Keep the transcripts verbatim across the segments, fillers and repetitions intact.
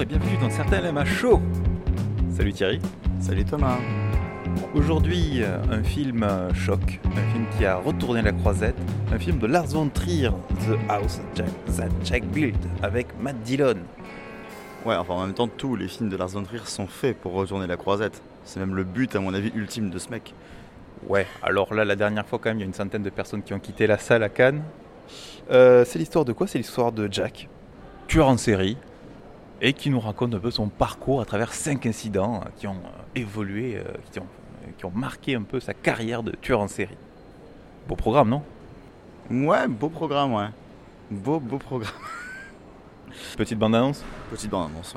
et bienvenue dans Certains L M H Show. Salut Thierry. Salut Thomas. Aujourd'hui, un film choc, un film qui a retourné la croisette, un film de Lars von Trier, The House That Jack Built, avec Matt Dillon. Ouais, enfin en même temps, tous les films de Lars von Trier sont faits pour retourner la croisette. C'est même le but, à mon avis, ultime de ce mec. Ouais, alors là, la dernière fois quand même, il y a une centaine de personnes qui ont quitté la salle à Cannes. Euh, c'est l'histoire de quoi ? C'est l'histoire de Jack, tueur en série, et qui nous raconte un peu son parcours à travers cinq incidents qui ont évolué, qui ont, qui ont marqué un peu sa carrière de tueur en série. Beau programme, non ? Ouais, beau programme, ouais. Beau, beau programme. Petite bande-annonce ? Petite bande-annonce,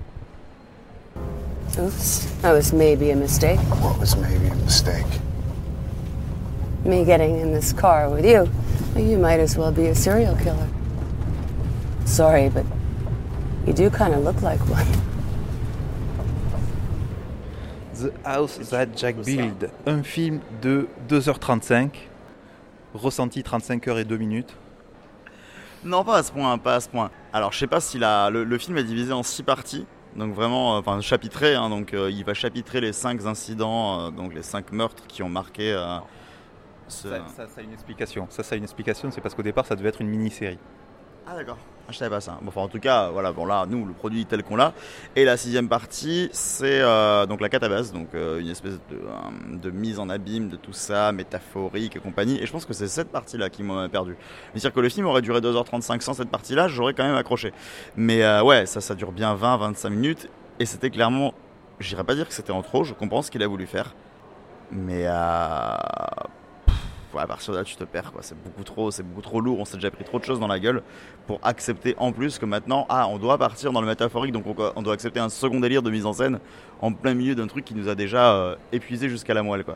ouais. Oops, that was maybe a mistake. What was maybe a mistake? Me getting in this car with you. You might as well be a serial killer. Sorry, but you do kind of look like one. The House That Jack Built, un film de deux heures trente-cinq, ressenti trente-cinq heures et deux minutes. Non, pas à ce point, pas à ce point. Alors, je sais pas si la, le, le film est divisé en six parties. Donc vraiment, euh, enfin chapitré, hein, donc euh, il va chapitrer les cinq incidents, euh, donc les cinq meurtres qui ont marqué. Euh, ce... ça, ça, ça a une explication. Ça, ça a une explication. C'est parce qu'au départ, ça devait être une mini-série. Ah d'accord. Ah, je savais pas ça. Bon, enfin en tout cas, voilà. Bon là, nous, le produit tel qu'on l'a. Et la sixième partie, c'est euh, donc la catabase, donc euh, une espèce de, euh, de mise en abîme de tout ça, métaphorique et compagnie. Et je pense que c'est cette partie-là qui m'a perdu. C'est-à-dire que le film aurait duré deux heures trente-cinq sans cette partie-là, j'aurais quand même accroché. Mais euh, ouais, ça, ça dure bien vingt à vingt-cinq minutes. Et c'était clairement, j'irais pas dire que c'était en trop. Je comprends ce qu'il a voulu faire, mais euh, ouais, à partir de là, tu te perds, quoi. C'est beaucoup trop, c'est beaucoup trop lourd. On s'est déjà pris trop de choses dans la gueule pour accepter en plus que maintenant, ah, on doit partir dans le métaphorique, donc on, on doit accepter un second délire de mise en scène en plein milieu d'un truc qui nous a déjà euh, épuisé jusqu'à la moelle, quoi.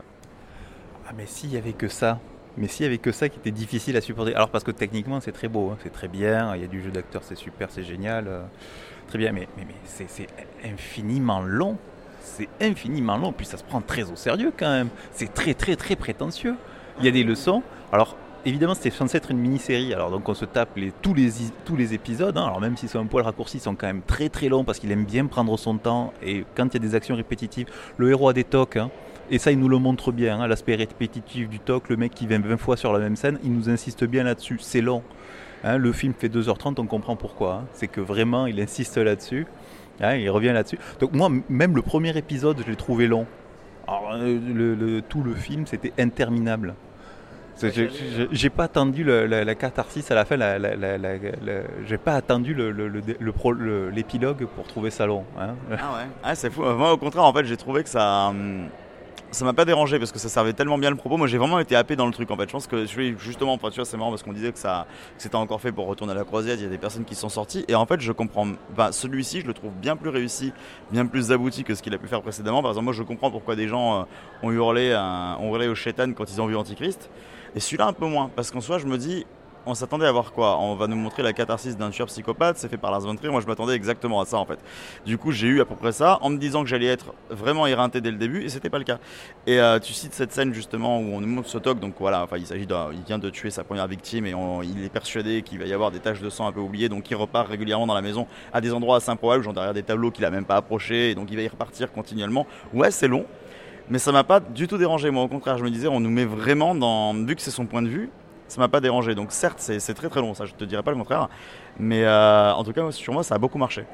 Ah, mais s'il y avait que ça, mais s'il y avait que ça qui était difficile à supporter. Alors parce que techniquement, c'est très beau, hein, c'est très bien. Il y a du jeu d'acteur, c'est super, c'est génial, euh, très bien. Mais, mais, mais c'est, c'est infiniment long. C'est infiniment long. Puis ça se prend très au sérieux quand même. C'est très, très, très prétentieux. Il y a des leçons. Alors, évidemment, c'était censé être une mini-série. Alors, donc, on se tape les, tous, les, tous les épisodes. Hein. Alors, même s'ils sont un poil raccourcis, ils sont quand même très, très longs parce qu'il aime bien prendre son temps. Et quand il y a des actions répétitives, le héros a des tocs. Hein. Et ça, il nous le montre bien. Hein. L'aspect répétitif du toc, le mec qui vient vingt fois sur la même scène, il nous insiste bien là-dessus. C'est long. Hein. Le film fait deux heures trente, on comprend pourquoi. Hein. C'est que vraiment, il insiste là-dessus. Hein, il revient là-dessus. Donc, moi, même le premier épisode, je l'ai trouvé long. Alors, le, le, tout le film, c'était interminable. C'est, j'ai, j'ai, j'ai pas attendu le, la, la catharsis à la fin, la, la, la, la, la, j'ai pas attendu le, le, le, le, pro, le, l'épilogue pour trouver ça long. Hein. Ah ouais, ah, c'est fou. Moi, au contraire, en fait, j'ai trouvé que ça. Hum... Ça m'a pas dérangé parce que ça servait tellement bien le propos. Moi j'ai vraiment été happé dans le truc en fait. Je pense que justement, enfin, tu vois, c'est marrant parce qu'on disait que, ça, que c'était encore fait pour retourner à la croisette. Il y a des personnes qui sont sorties et en fait je comprends. Bah, celui-ci je le trouve bien plus réussi, bien plus abouti que ce qu'il a pu faire précédemment. Par exemple, moi je comprends pourquoi des gens euh, ont hurlé, euh, ont hurlé au Shaitan quand ils ont vu Antichrist. Et celui-là un peu moins parce qu'en soi je me dis. On s'attendait à voir quoi ? On va nous montrer la catharsis d'un tueur psychopathe, c'est fait par Lars von Trier. Moi je m'attendais exactement à ça en fait. Du coup j'ai eu à peu près ça en me disant que j'allais être vraiment éreinté dès le début et c'était pas le cas. Et euh, tu cites cette scène justement où on nous montre ce toc, donc voilà, enfin, il s'agit d'un, il vient de tuer sa première victime et on, il est persuadé qu'il va y avoir des taches de sang un peu oubliées, donc il repart régulièrement dans la maison à des endroits assez improbables, genre derrière des tableaux qu'il a même pas approchés, et donc il va y repartir continuellement. Ouais, c'est long, mais ça m'a pas du tout dérangé. Moi au contraire, je me disais, on nous met vraiment dans, vu que c'est son point de vue. Ça m'a pas dérangé, donc certes c'est, c'est très très long, ça je te dirais pas le contraire, mais euh, en tout cas sur moi ça a beaucoup marché.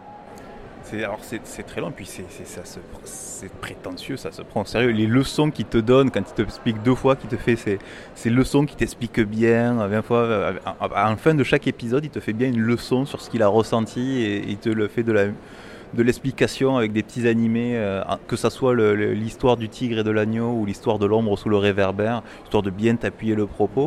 C'est, alors c'est, c'est très long, puis c'est, c'est, ça se, c'est prétentieux, ça se prend au sérieux. Les leçons qu'il te donne quand il te explique deux fois, qu'il te fait ces, ces leçons qui t'expliquent bien, vingt fois, à la fin de chaque épisode il te fait bien une leçon sur ce qu'il a ressenti et il te le fait de la... de l'explication avec des petits animés, euh, que ça soit le, le, l'histoire du tigre et de l'agneau ou l'histoire de l'ombre sous le réverbère, histoire de bien t'appuyer le propos.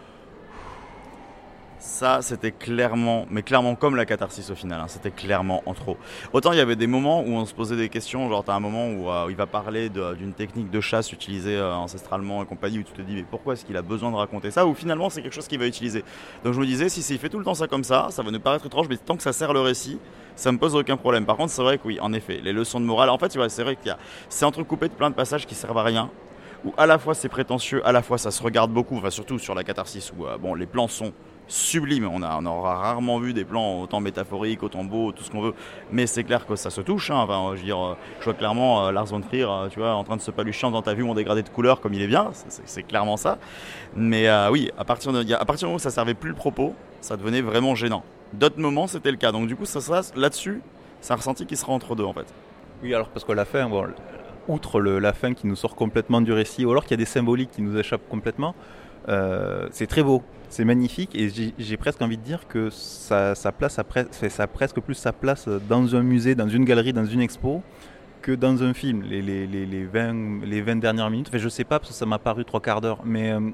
Ça, c'était clairement, mais clairement comme la catharsis au final, hein, c'était clairement en trop. Autant il y avait des moments où on se posait des questions, genre t'as un moment où euh, il va parler de, d'une technique de chasse utilisée euh, ancestralement et compagnie, où tu te dis mais pourquoi est-ce qu'il a besoin de raconter ça, ou finalement c'est quelque chose qu'il va utiliser. Donc je me disais, si, si il fait tout le temps ça comme ça, ça va nous paraître étrange, mais tant que ça sert le récit, ça me pose aucun problème. Par contre, c'est vrai que oui, en effet, les leçons de morale, en fait, tu vois, c'est vrai qu'il y a, c'est entrecoupé de plein de passages qui servent à rien. où à la fois c'est prétentieux, à la fois ça se regarde beaucoup, enfin surtout sur la catharsis où euh, bon, les plans sont sublimes, on, a, on aura rarement vu des plans autant métaphoriques, autant beaux, tout ce qu'on veut, mais c'est clair que ça se touche, hein. Enfin, je veux dire, je vois clairement euh, Lars von Trier, euh, tu vois, en train de se palucher dans ta vue mon dégradé de couleur comme il est bien, c'est, c'est, c'est clairement ça, mais euh, oui, à partir, de, à partir du moment où ça servait plus le propos, ça devenait vraiment gênant. D'autres moments c'était le cas, donc du coup ça, ça, là-dessus, c'est un ressenti qui sera entre deux en fait. Oui, alors parce que la fin, bon, outre le, la fin qui nous sort complètement du récit, ou alors qu'il y a des symboliques qui nous échappent complètement, euh, c'est très beau, c'est magnifique, et j'ai, j'ai presque envie de dire que ça, ça, place après, ça a presque plus sa place dans un musée, dans une galerie, dans une expo, que dans un film, les, les, les, les, vingt, les vingt dernières minutes. Enfin, je sais pas, parce que ça m'a paru trois quarts d'heure, mais euh,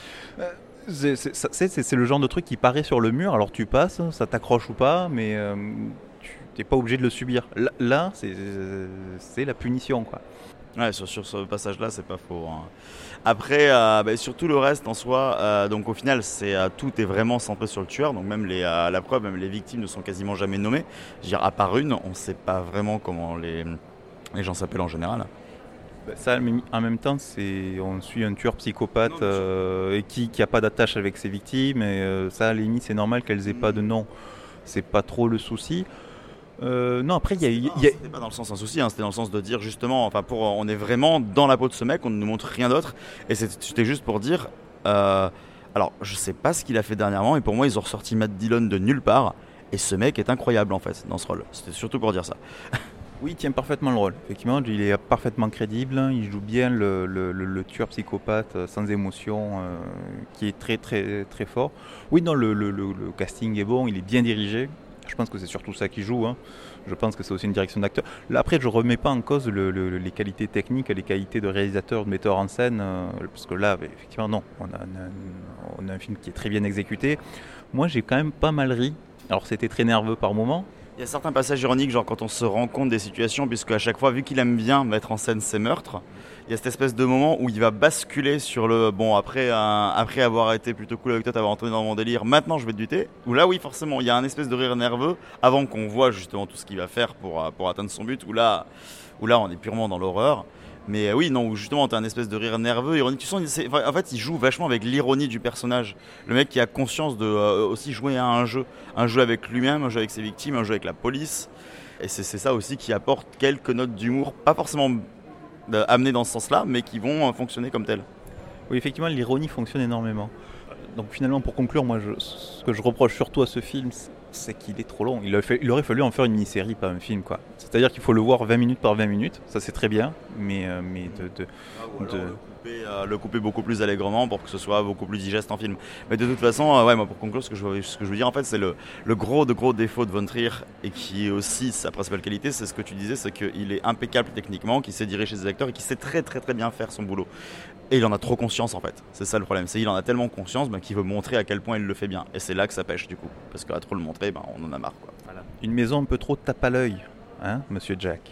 c'est, c'est, c'est, c'est, c'est le genre de truc qui paraît sur le mur, alors tu passes, ça t'accroche ou pas, mais euh, tu n'es pas obligé de le subir. Là, là c'est, c'est la punition, quoi. Ouais, sur, sur ce passage-là, c'est pas faux, hein. Après, euh, bah, sur tout le reste en soi, euh, donc au final, c'est, euh, tout est vraiment centré sur le tueur. Donc même les, euh, la preuve, même les victimes ne sont quasiment jamais nommées. Je veux dire, à part une, on ne sait pas vraiment comment les, les gens s'appellent en général. Bah, ça, en même temps, c'est, on suit un tueur psychopathe non, euh, et qui n'a pas d'attache avec ses victimes. Et euh, ça, à la limite, c'est normal qu'elles aient pas de nom. C'est pas trop le souci. Euh, non, après, il y a, y a... C'était pas dans le sens un souci, hein, c'était dans le sens de dire justement, enfin, pour, on est vraiment dans la peau de ce mec, on ne nous montre rien d'autre, et c'était juste pour dire, euh, alors, je sais pas ce qu'il a fait dernièrement, et pour moi, ils ont ressorti Matt Dillon de nulle part, et ce mec est incroyable en fait dans ce rôle. C'était surtout pour dire ça. Oui, il tient parfaitement le rôle. Effectivement, il est parfaitement crédible, il joue bien le, le, le, le tueur psychopathe sans émotion, euh, qui est très très très fort. Oui, non, le, le, le, le casting est bon, il est bien dirigé. Je pense que c'est surtout ça qui joue, hein. Je pense que c'est aussi une direction d'acteur. Là, après, je ne remets pas en cause le, le, les qualités techniques, les qualités de réalisateur, de metteur en scène, euh, parce que là, effectivement, non, on a, on, a, on a un film qui est très bien exécuté. Moi, j'ai quand même pas mal ri. Alors, c'était très nerveux par moments. Il y a certains passages ironiques, genre quand on se rend compte des situations, puisque à chaque fois, vu qu'il aime bien mettre en scène ses meurtres, il y a cette espèce de moment où il va basculer sur le bon, après, un, après avoir été plutôt cool avec toi, t'avoir entendu dans mon délire, maintenant je vais te buter. Où là, oui, forcément, il y a un espèce de rire nerveux avant qu'on voit justement tout ce qu'il va faire pour, pour atteindre son but, où là, où là on est purement dans l'horreur. Mais oui, non, où justement t'as un espèce de rire nerveux, ironique. Tu sens, c'est, en fait, il joue vachement avec l'ironie du personnage. Le mec qui a conscience de euh, aussi jouer à un jeu, un jeu avec lui-même, un jeu avec ses victimes, un jeu avec la police. Et c'est, c'est ça aussi qui apporte quelques notes d'humour, pas forcément amenées dans ce sens-là, mais qui vont fonctionner comme telles. Oui, effectivement, l'ironie fonctionne énormément. Donc finalement, pour conclure, moi, je, ce que je reproche surtout à ce film, c'est qu'il est trop long. Il, a fait, il aurait fallu en faire une mini-série, pas un film, quoi. C'est-à-dire qu'il faut le voir vingt minutes par vingt minutes, ça c'est très bien, mais, euh, mais de... de, de... Le, couper, euh, le couper beaucoup plus allègrement pour que ce soit beaucoup plus digeste en film. Mais de toute façon, euh, ouais, moi pour conclure, ce que je veux, ce que je veux dire en fait, c'est le, le gros de gros défaut de Von Trier, et qui est aussi sa principale qualité, c'est ce que tu disais, c'est qu'il est impeccable techniquement, qu'il sait diriger ses acteurs et qu'il sait très très très bien faire son boulot. Et il en a trop conscience en fait, c'est ça le problème, c'est qu'il en a tellement conscience ben, qu'il veut montrer à quel point il le fait bien. Et c'est là que ça pêche du coup, parce qu'à trop le montrer, ben, on en a marre, quoi. Voilà. Une maison un peu trop tape à l'œil, hein, monsieur Jack.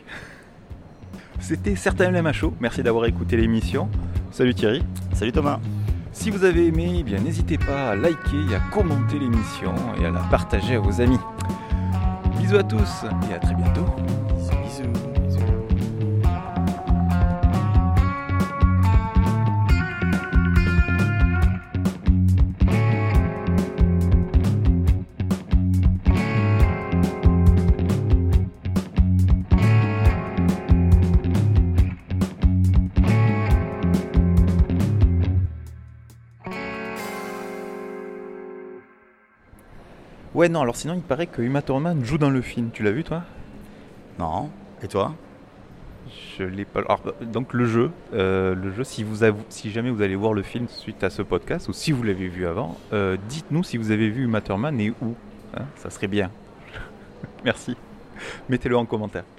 C'était Certains M H O, merci d'avoir écouté l'émission. Salut Thierry. Salut Thomas. Si vous avez aimé, eh bien, n'hésitez pas à liker et à commenter l'émission et à la partager à vos amis. Bisous à tous et à très bientôt. Bisous. Bisous. Ouais, non, alors sinon, il paraît que Uma Thurman joue dans le film. Tu l'as vu, toi ? Non. Et toi ? Je l'ai pas. Alors, donc, le jeu, euh, le jeu si, vous avez, si jamais vous allez voir le film suite à ce podcast, ou si vous l'avez vu avant, euh, dites-nous si vous avez vu Uma Thurman et où. Hein, ça serait bien. Merci. Mettez-le en commentaire.